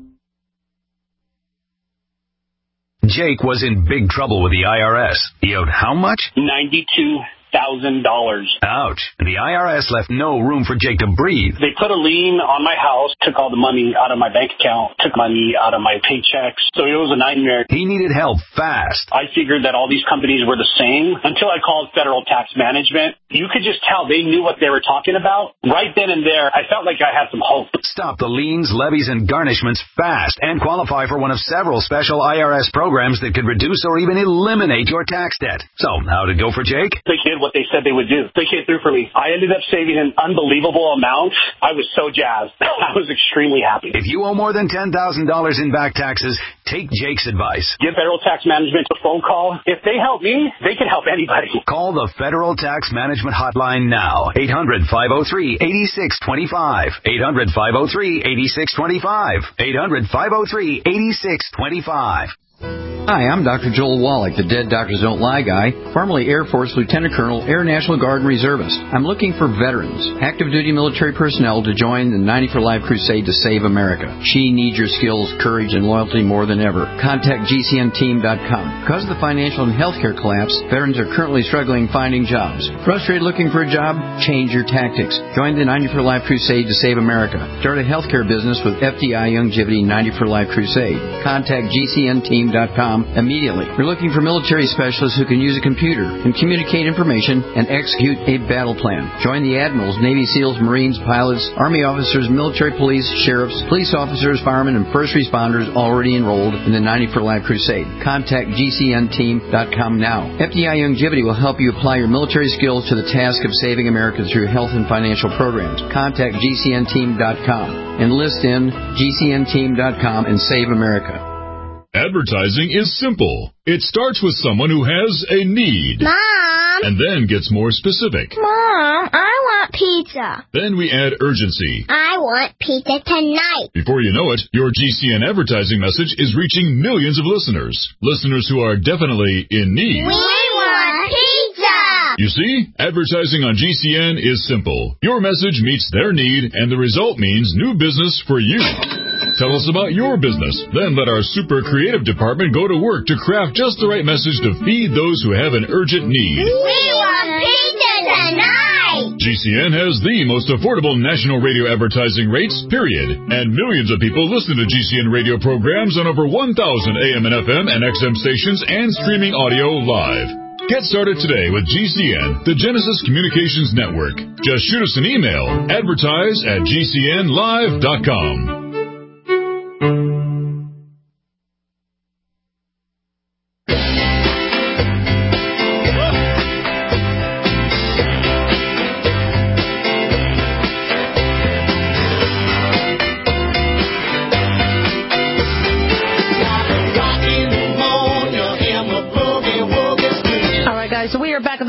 Jake was in big trouble with the I R S. He owed how much? ninety-two thousand dollars. Ouch. The I R S left no room for Jake to breathe. They put a lien on my house, took all the money out of my bank account, took money out of my paychecks. So it was a nightmare. He needed help fast. I figured that all these companies were the same until I called Federal Tax Management. You could just tell they knew what they were talking about. Right then and there, I felt like I had some hope. Stop the liens, levies, and garnishments fast and qualify for one of several special I R S programs that could reduce or even eliminate your tax debt. So, how'd it go for Jake? They did what they said they would do. They came through for me. I ended up saving an unbelievable amount. I was so jazzed. I was extremely happy. If you owe more than ten thousand dollars in back taxes, take Jake's advice. Give Federal Tax Management a phone call. If they help me, they can help anybody. Call the Federal Tax Management Hotline now. eight hundred, five oh three, eight six two five. eight hundred, five oh three, eight six two five. eight hundred, five oh three, eight six two five. Hi, I'm Doctor Joel Wallach, the Dead Doctors Don't Lie guy, formerly Air Force Lieutenant Colonel, Air National Guard and Reservist. I'm looking for veterans, active duty military personnel to join the ninety for Life crusade to save America. She needs your skills, courage, and loyalty more than ever. Contact G C N team dot com. Because of the financial and healthcare collapse, veterans are currently struggling finding jobs. Frustrated looking for a job? Change your tactics. Join the ninety for Life crusade to save America. Start a healthcare business with F D I Youngevity ninety for Life crusade. Contact G C N team dot com immediately. We're looking for military specialists who can use a computer and communicate information and execute a battle plan. Join the admirals, Navy SEALs, Marines, pilots, Army officers, military police, sheriffs, police officers, firemen, and first responders already enrolled in the ninety for Life crusade. Contact G C N team dot com now. F D I Youngevity will help you apply your military skills to the task of saving America through health and financial programs. Contact G C N team dot com. Enlist in G C N team dot com and save America. Advertising is simple. It starts with someone who has a need. Mom! And then gets more specific. Mom, I want pizza. Then we add urgency. I want pizza tonight. Before you know it, your G C N advertising message is reaching millions of listeners. Listeners who are definitely in need. We want pizza! You see, advertising on G C N is simple. Your message meets their need, and the result means new business for you. Tell us about your business. Then let our super creative department go to work to craft just the right message to feed those who have an urgent need. We want pizza tonight! G C N has the most affordable national radio advertising rates, period. And millions of people listen to G C N radio programs on over one thousand A M and F M and X M stations and streaming audio live. Get started today with G C N, the Genesis Communications Network. Just shoot us an email, advertise at G C N live dot com.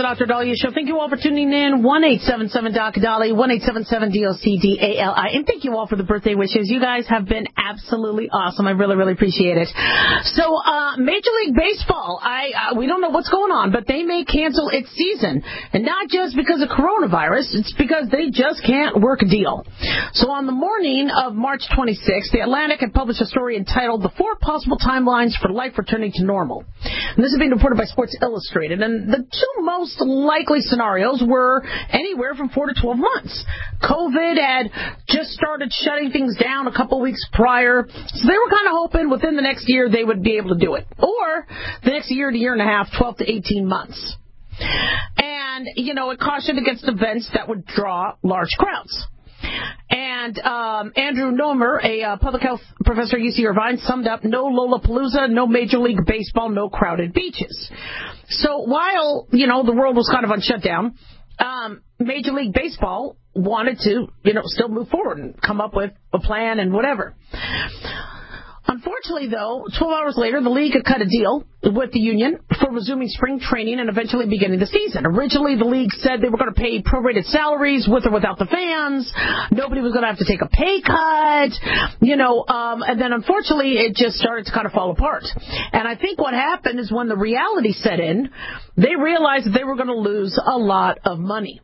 Doctor Dahlia Show. Thank you all for tuning in. one eight seven seven Doc Dolly, one eight seven seven D O C D A L I. And thank you all for the birthday wishes. You guys have been absolutely awesome. I really, really appreciate it. So, uh, Major League Baseball, I uh, we don't know what's going on, but they may cancel its season. And not just because of coronavirus, it's because they just can't work a deal. So on the morning of March twenty-sixth, The Atlantic had published a story entitled The Four Possible Timelines for Life Returning to Normal. And this is being reported by Sports Illustrated. And the two most likely scenarios were anywhere from four to twelve months. COVID had just started shutting things down a couple weeks prior, so they were kind of hoping within the next year they would be able to do it. Or the next year to year and a half, twelve to eighteen months. And, you know, it cautioned against events that would draw large crowds. And um, Andrew Nomer, a uh, public health professor at U C Irvine, summed up: no Lollapalooza, no Major League Baseball, no crowded beaches. So while, you know, the world was kind of on shutdown, um, Major League Baseball wanted to, you know, still move forward and come up with a plan and whatever. Unfortunately, though, twelve hours later, the league had cut a deal with the union for resuming spring training and eventually beginning the season. Originally, the league said they were going to pay prorated salaries with or without the fans. Nobody was going to have to take a pay cut, you know, um, and then unfortunately, it just started to kind of fall apart. And I think what happened is when the reality set in, they realized that they were going to lose a lot of money.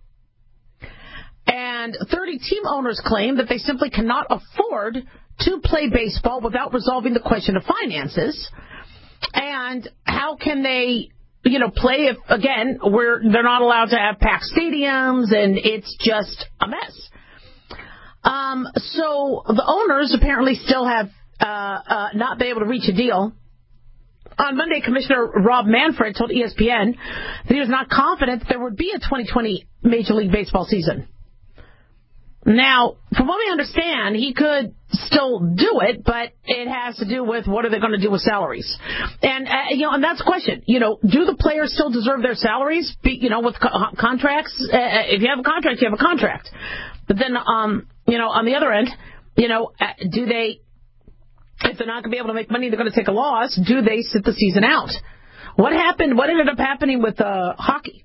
And thirty team owners claim that they simply cannot afford to play baseball without resolving the question of finances. And how can they, you know, play if, again, where they're not allowed to have packed stadiums and it's just a mess. Um, so the owners apparently still have uh, uh, not been able to reach a deal. On Monday, Commissioner Rob Manfred told E S P N that he was not confident that there would be a twenty twenty Major League Baseball season. Now, from what we understand, he could still do it, but it has to do with what are they going to do with salaries. And, uh, you know, and that's the question. You know, do the players still deserve their salaries, Be, you know, with co- contracts? Uh, if you have a contract, you have a contract. But then, um, you know, on the other end, you know, uh, do they, if they're not going to be able to make money, they're going to take a loss, do they sit the season out? What happened, what ended up happening with uh, hockey?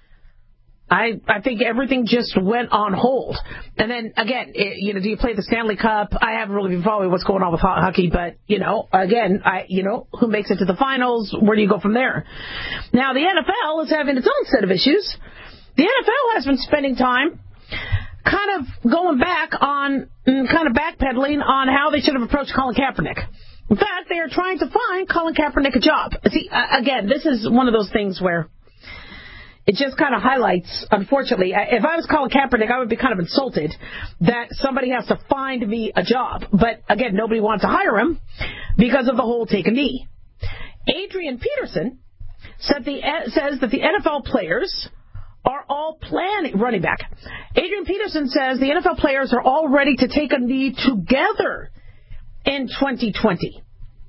I, I think everything just went on hold. And then, again, it, you know, do you play the Stanley Cup? I haven't really been following what's going on with hockey, but, you know, again, I, you know, who makes it to the finals? Where do you go from there? Now, the N F L is having its own set of issues. The N F L has been spending time kind of going back on, kind of backpedaling on how they should have approached Colin Kaepernick. In fact, they are trying to find Colin Kaepernick a job. See, uh, again, this is one of those things where it just kind of highlights, unfortunately, if I was Colin Kaepernick, I would be kind of insulted that somebody has to find me a job. But, again, nobody wants to hire him because of the whole take a knee. Adrian Peterson said the, says that the N F L players are all planning, running back. Adrian Peterson says the N F L players are all ready to take a knee together in twenty twenty.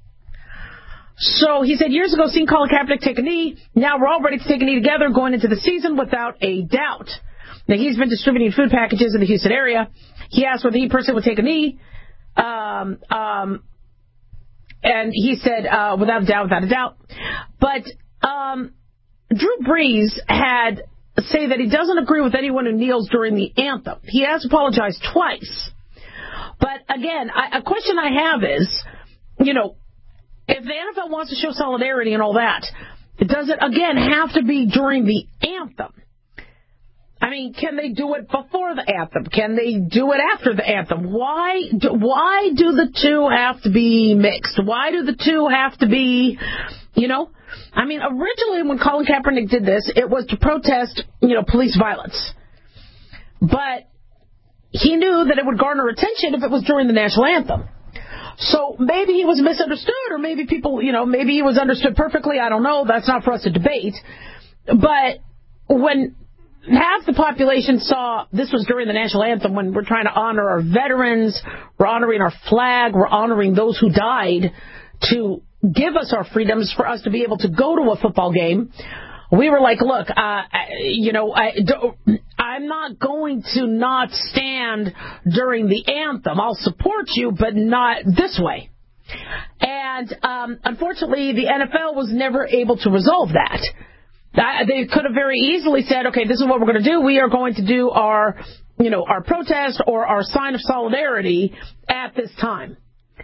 So he said, years ago, seeing Colin Kaepernick take a knee. Now we're all ready to take a knee together going into the season without a doubt. Now, he's been distributing food packages in the Houston area. He asked whether he personally would take a knee. Um, um, and he said, uh, without a doubt, without a doubt. But um, Drew Brees had say that he doesn't agree with anyone who kneels during the anthem. He has apologized twice. But, again, I, a question I have is, you know, if the N F L wants to show solidarity and all that, does it, again, have to be during the anthem? I mean, can they do it before the anthem? Can they do it after the anthem? Why do, why do the two have to be mixed? Why do the two have to be, you know? I mean, originally when Colin Kaepernick did this, it was to protest, you know, police violence. But he knew that it would garner attention if it was during the national anthem. So maybe he was misunderstood, or maybe people, you know, maybe he was understood perfectly. I don't know. That's not for us to debate. But when half the population saw this was during the national anthem, when we're trying to honor our veterans, we're honoring our flag, we're honoring those who died to give us our freedoms, for us to be able to go to a football game, we were like, look, uh, you know, I, I'm not going to not stand during the anthem. I'll support you, but not this way. And um, unfortunately, the N F L was never able to resolve that. That, they could have very easily said, okay, this is what we're going to do. We are going to do our, you know, our protest or our sign of solidarity at this time.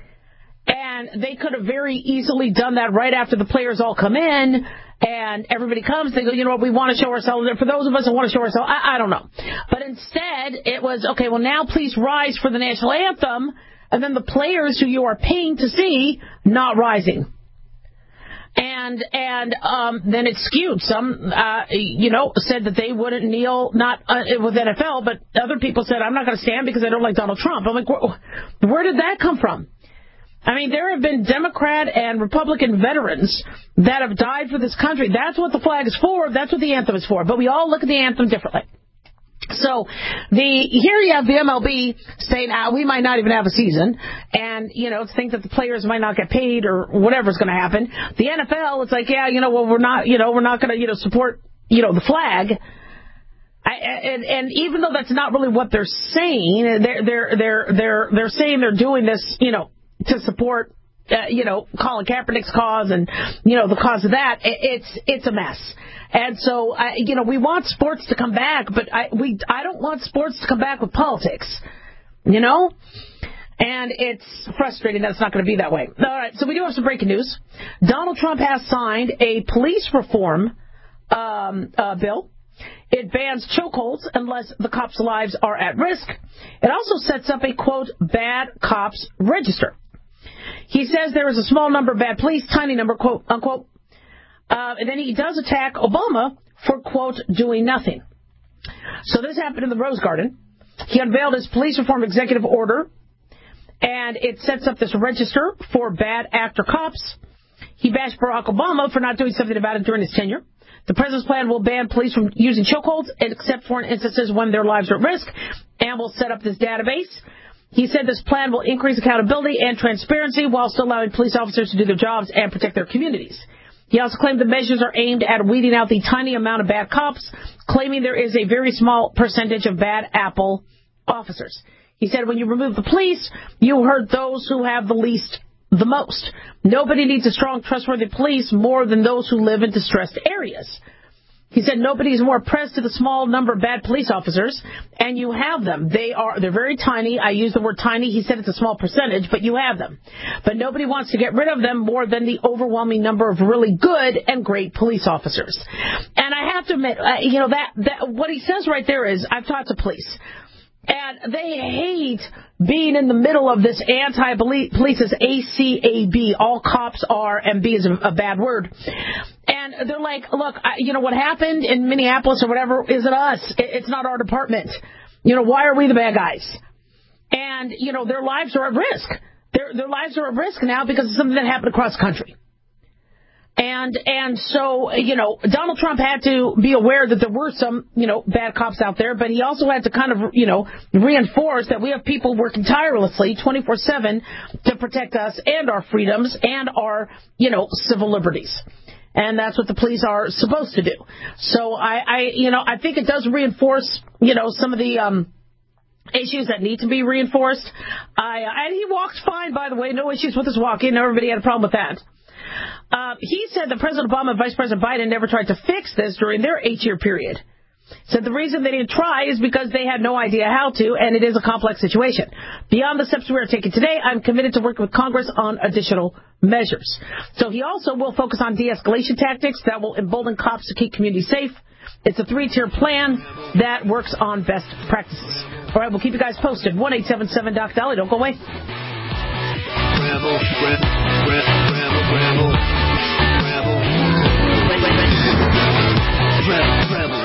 And they could have very easily done that right after the players all come in and everybody comes. They go, you know what, we want to show ourselves. For those of us who want to show ourselves, I, I don't know. But instead, it was, okay, well, now please rise for the national anthem. And then the players who you are paying to see not rising. And and um, then it skewed. Some, uh, you know, said that they wouldn't kneel, not uh, with N F L, but other people said, I'm not going to stand because I don't like Donald Trump. I'm like, where, where did that come from? I mean, there have been Democrat and Republican veterans that have died for this country. That's what the flag is for. That's what the anthem is for. But we all look at the anthem differently. So the here you have the M L B saying, ah, we might not even have a season, and, you know, think that the players might not get paid or whatever's going to happen. The N F L, it's like, yeah, you know, well, we're not, you know, we're not going to, you know, support, you know, the flag. I, and, and even though that's not really what they're saying, they're they're they're they're they're saying they're doing this, you know, to support, uh, you know, Colin Kaepernick's cause and, you know, the cause of that. It, it's it's a mess. And so, I, you know, we want sports to come back, but I we I don't want sports to come back with politics, you know? And it's frustrating that it's not going to be that way. All right, so we do have some breaking news. Donald Trump has signed a police reform um, uh, bill. It bans chokeholds unless the cops' lives are at risk. It also sets up a, quote, bad cops register. He says there is a small number of bad police, tiny number, quote, unquote. Uh, and then he does attack Obama for, quote, doing nothing. So this happened in the Rose Garden. He unveiled his police reform executive order, and it sets up this register for bad actor cops. He bashed Barack Obama for not doing something about it during his tenure. The president's plan will ban police from using chokeholds, except for in instances when their lives are at risk, and will set up this database. He said this plan will increase accountability and transparency while still allowing police officers to do their jobs and protect their communities. He also claimed the measures are aimed at weeding out the tiny amount of bad cops, claiming there is a very small percentage of bad apple officers. He said when you remove the police, you hurt those who have the least the most. Nobody needs a strong, trustworthy police more than those who live in distressed areas. He said nobody is more pressed to the small number of bad police officers, and you have them. They are, they're very tiny. I use the word tiny. He said it's a small percentage, but you have them. But nobody wants to get rid of them more than the overwhelming number of really good and great police officers. And I have to admit, uh, you know, that, that what he says right there is, I've talked to police, and they hate being in the middle of this anti-police, is A C A B. All cops are, and B is a, a bad word. And they're like, look, I, you know, what happened in Minneapolis or whatever isn't us. It, it's not our department. You know, why are we the bad guys? And, you know, their lives are at risk. Their, their lives are at risk now because of something that happened across the country. And and so, you know, Donald Trump had to be aware that there were some, you know, bad cops out there, but he also had to kind of, you know, reinforce that we have people working tirelessly twenty-four seven to protect us and our freedoms and our, you know, civil liberties. And that's what the police are supposed to do. So I, I you know, I think it does reinforce, you know, some of the um issues that need to be reinforced. I, and he walked fine, by the way, no issues with his walking. Everybody had a problem with that. Uh, he said that President Obama and Vice President Biden never tried to fix this during their eight-year period. Said the reason they didn't try is because they had no idea how to, and it is a complex situation. Beyond the steps we are taking today, I'm committed to working with Congress on additional measures. So he also will focus on de-escalation tactics that will embolden cops to keep communities safe. It's a three-tier plan that works on best practices. All right, we'll keep you guys posted. one eight seven seven Doc Dolly. Don't go away. Rebel, rebel, rebel, rebel, rebel, rebel, rebel, rebel,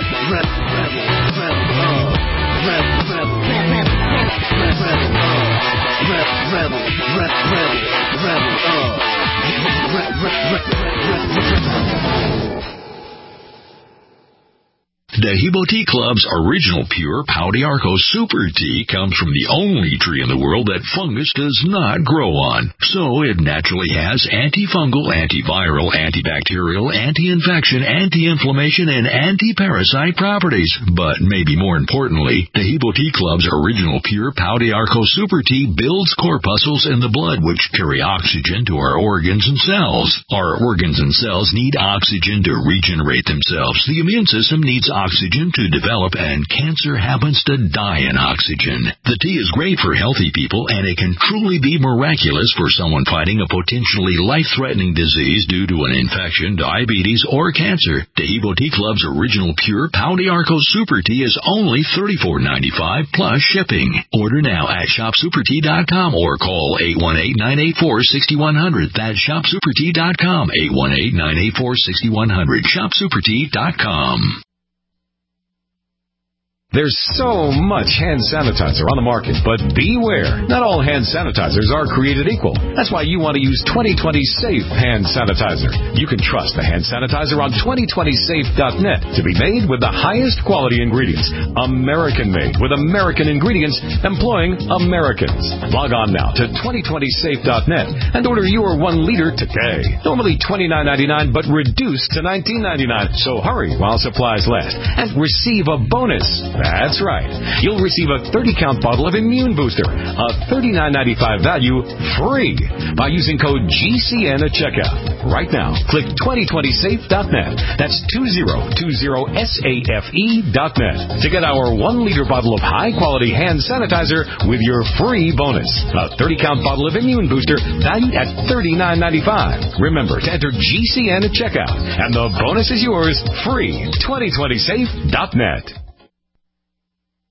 Dehibo Tea Club's original pure Pau d'Arco Super Tea comes from the only tree in the world that fungus does not grow on. So it naturally has antifungal, antiviral, antibacterial, anti-infection, anti-inflammation, and anti-parasite properties. But maybe more importantly, Dehibo Tea Club's original pure Pau d'Arco Super Tea builds corpuscles in the blood which carry oxygen to our organs and cells. Our organs and cells need oxygen to regenerate themselves. The immune system needs oxygen to develop, and cancer happens to die in oxygen. The tea is great for healthy people, and it can truly be miraculous for someone fighting a potentially life-threatening disease due to an infection, diabetes, or cancer. Dehibo Tea Club's original pure Pau d'Arco Super Tea is only thirty-four ninety-five plus shipping. Order now at shop super tea dot com or call eight one eight, nine eight four, six one zero zero. That's shop super tea dot com, eight one eight, nine eight four, six one zero zero, shop super tea dot com. There's so much hand sanitizer on the market, but beware. Not all hand sanitizers are created equal. That's why you want to use twenty twenty Safe Hand Sanitizer. You can trust the hand sanitizer on twenty twenty safe dot net to be made with the highest quality ingredients. American-made with American ingredients employing Americans. Log on now to twenty twenty safe dot net and order your one liter today. Normally twenty-nine ninety-nine, but reduced to nineteen ninety-nine. So hurry while supplies last and receive a bonus. That's right. You'll receive a thirty count bottle of Immune Booster, a thirty-nine ninety-five value, free by using code G C N at checkout. Right now, click twenty twenty safe dot net. That's two zero two zero safe dot net to get our one liter bottle of high-quality hand sanitizer with your free bonus, a thirty count bottle of Immune Booster valued at thirty-nine ninety-five. Remember to enter G C N at checkout, and the bonus is yours free. twenty twenty safe dot net.